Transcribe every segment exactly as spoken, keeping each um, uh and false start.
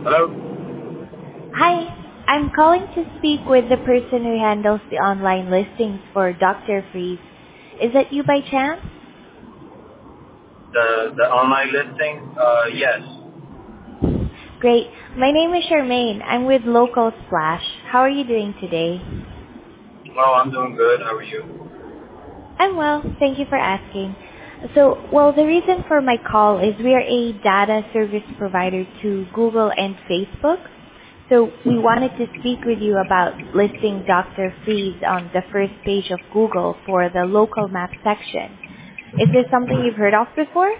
Hello? Hi, I'm calling to speak with the person who handles the online listings for Doctor Freeze. Is that you by chance? The the online listing? Uh, yes. Great. My name is Charmaine. I'm with Local Splash. How are you doing today? Oh, I'm doing good. How are you? I'm well. Thank you for asking. So, well, the reason for my call is we are a data service provider to Google and Facebook. So we wanted to speak with you about listing Doctor Freeze on the first page of Google for the local map section. Is this something you've heard of before?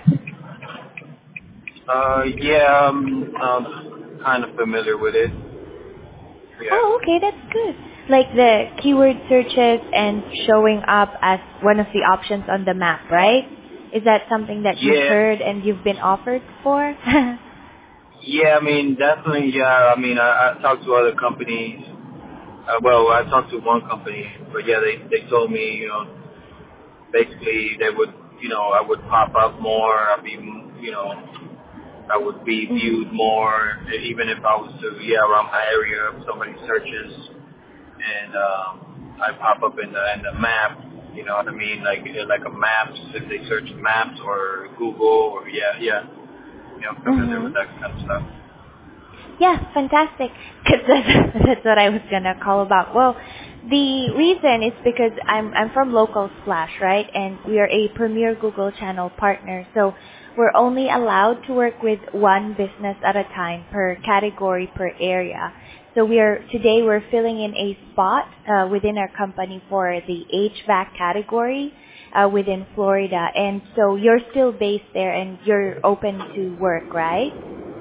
Uh, yeah, I'm um, kind of familiar with it. Yeah. Oh, okay, that's good. Like the keyword searches and showing up as one of the options on the map, right? Is that something that you've Yeah. heard and you've been offered for? Yeah, I mean, definitely, yeah. I mean, I, I talked to other companies. Uh, well, I talked to one company, but yeah, they, they told me, you know, basically they would, you know, I would pop up more. I'd be, you know, I would be Mhm. viewed more, even if I was to, yeah, around my area, if somebody searches and um, I pop up in the in the map. You know what I mean? Like like a maps if they search maps or Google or yeah yeah. You know, I'm familiar with Mhm. that kind of stuff. Yeah, fantastic. Because that's, that's what I was gonna call about. Well, the reason is because I'm I'm from Local Splash, right? And we are a premier Google Channel partner, so we're only allowed to work with one business at a time per category per area. So we are today we're filling in a spot uh, within our company for the H V A C category uh, within Florida, and so you're still based there and you're open to work, right?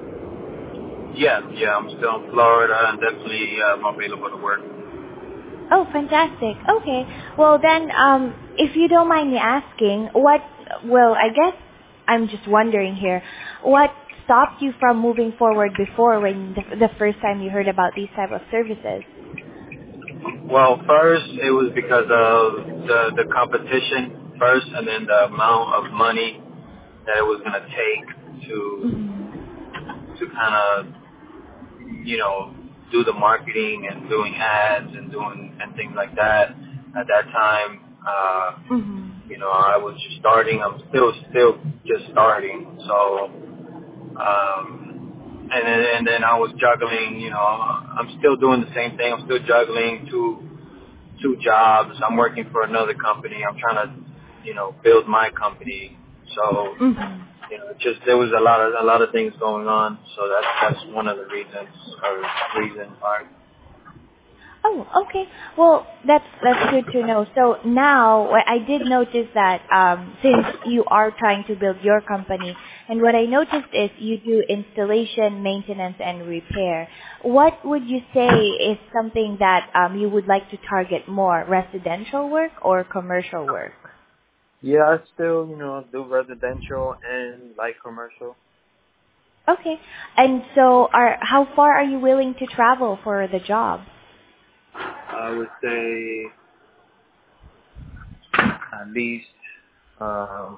Yeah yeah. I'm still in Florida and definitely um, available to work. Oh, fantastic. Okay. Well, then, um, if you don't mind me asking, what, well, I guess I'm just wondering here, what stopped you from moving forward before when the, the first time you heard about these type of services? Well, first it was because of the the competition first, and then the amount of money that it was gonna take to Mm-hmm. to kind of you know, do the marketing and doing ads and doing and things like that. At that time, uh, you know, Mm-hmm. I was just starting. I'm still still just starting. So, um, and then and then I was juggling. You know, I'm still doing the same thing. I'm still juggling two two jobs. I'm working for another company. I'm trying to, you know, build my company. So Mm-hmm. you know, just there was a lot of a lot of things going on, so that's that's one of the reasons or reason part. Oh, okay. Well, that's that's good to know. So now, what I did notice that um, since you are trying to build your company, and what I noticed is you do installation, maintenance, and repair. What would you say is something that um, you would like to target more, residential work or commercial work? Yeah, I still, you know, do residential and light commercial. Okay. And so, are how far are you willing to travel for the job? I would say at least, um,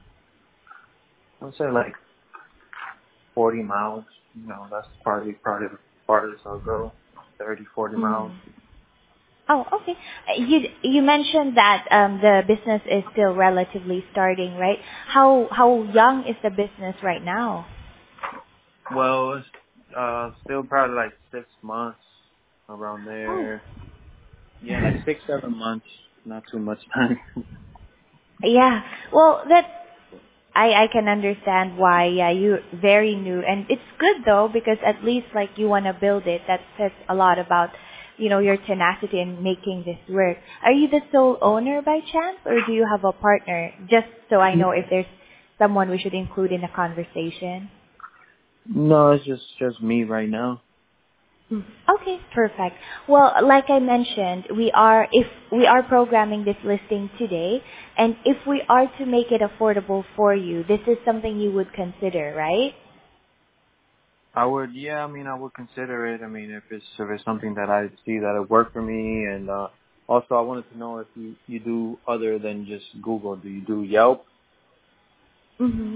I would say like forty miles. You know, that's probably probably the farthest I'll go. Thirty, forty miles. Mm. Oh, okay. Uh, You you mentioned that um, the business is still relatively starting, right? How how young is the business right now? Well, it's uh, still probably like six months around Oh. there. Yeah, like six, seven months. Not too much time. Yeah. Well, that I I can understand why. Yeah, you very new, and it's good though because at least like you want to build it. That says a lot about you know your tenacity in making this work. Are you the sole owner by chance, or do you have a partner? Just so I know if there's someone we should include in the conversation. No, it's just just me right now. Mm. Okay, perfect. Well, like I mentioned, we are if we are programming this listing today, and if we are to make it affordable for you, this is something you would consider, right? I would, yeah. I mean, I would consider it. I mean, if it's if it's something that I see that it work for me, and uh also I wanted to know if you you do other than just Google. Do you do Yelp? Mm-hmm.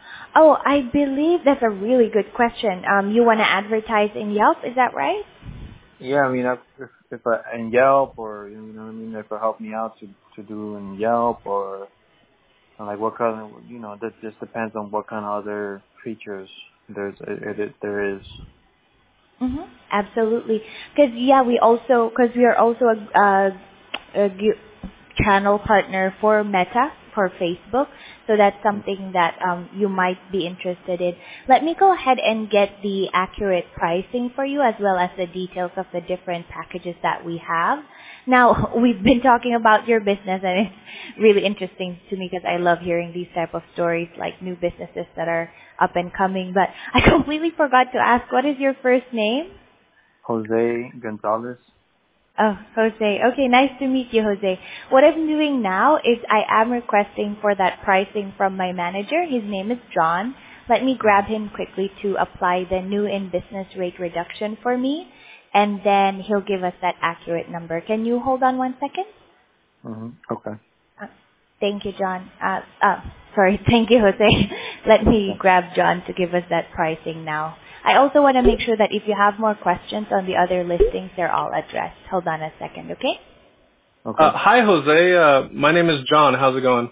Oh, I believe that's a really good question. Um, you want to advertise in Yelp, is that right? Yeah, I mean, if if, if I, in Yelp or you know what I mean, if it help me out to to do in Yelp or like what kind of you know that just depends on what kind of other features there's it, it there is. Mm-hmm. Absolutely. Because yeah, we also because we are also a, a, a gu- channel partner for Meta for Facebook, so that's something that um, you might be interested in. Let me go ahead and get the accurate pricing for you as well as the details of the different packages that we have. Now, we've been talking about your business and it's really interesting to me because I love hearing these type of stories like new businesses that are up and coming. But I completely forgot to ask, what is your first name? Jose Gonzalez. Oh, Jose. Okay, nice to meet you, Jose. What I'm doing now is I am requesting for that pricing from my manager. His name is John. Let me grab him quickly to apply the new in business rate reduction for me, and then he'll give us that accurate number. Can you hold on one second? Mm-hmm. Okay. Uh, Thank you, John. Uh, uh, sorry, thank you, Jose. Let me Okay. grab John to give us that pricing now. I also want to make sure that if you have more questions on the other listings, they're all addressed. Hold on a second, okay? Okay. Uh, hi, Jose. Uh, my name is John. How's it going?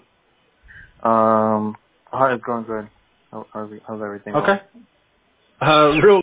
Um, how it's going good. How, how's, how's everything going? Okay. Uh, real